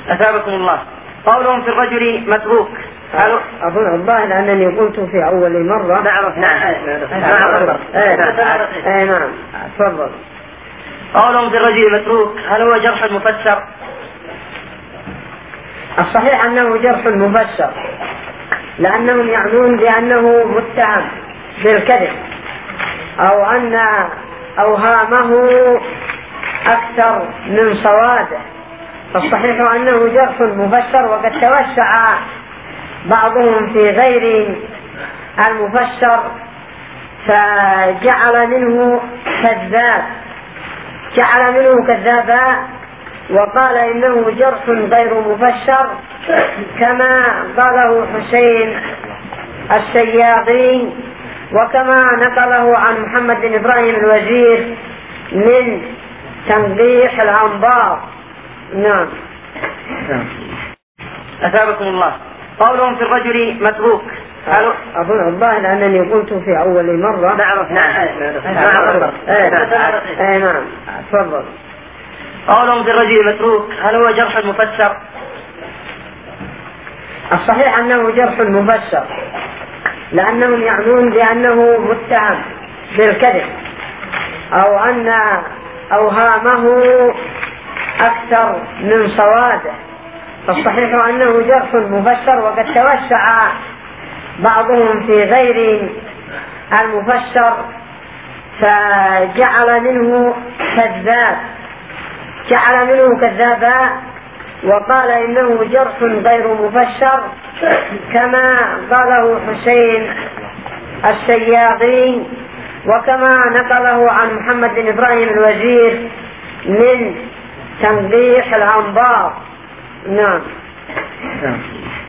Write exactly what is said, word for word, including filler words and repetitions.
أثابكم الله. قولهم في الرجل متروك. أظن الظاهر أنني قلت في أول مرة. نعم نعم نعم تفضل. قولهم في الرجل متروك هل هو جرح مفسر؟ الصحيح أنه جرح مفسر، لأنهم يعنون بأنه متهم بالكذب أو أن أوهامه أكثر من صواده، فالصحيح أنه جرح مفسر. وقد توسع بعضهم في غير المفسر فجعل منه كذاب، جعل منه كذابا وقال إنه جرح غير مفسر، كما قاله حسين السياطي وكما نقله عن محمد بن إبراهيم الوزير من تنقيح الأنبار. نعم. أثابكم الله. قولهم في الرجل متروك. أظن الظاهر أنني قلت في أول مرة. نعم نعم نعم تفضل. قولهم في الرجل متروك هل هو جرح مفسر؟ الصحيح أنه جرح مفسر، لأنهم يعنون بأنه متهم بالكذب أو أن أوهامه أكثر من صواده، فالصحيح أنه جرح مفسر. وقد توسع بعضهم في غير المفسر فجعل منه كذاب، جعل منه كذابا وقال إنه جرح غير مفسر، كما قاله حسين السياطي وكما نقله عن محمد بن إبراهيم الوزير من تنقيح الأنبار. نعم.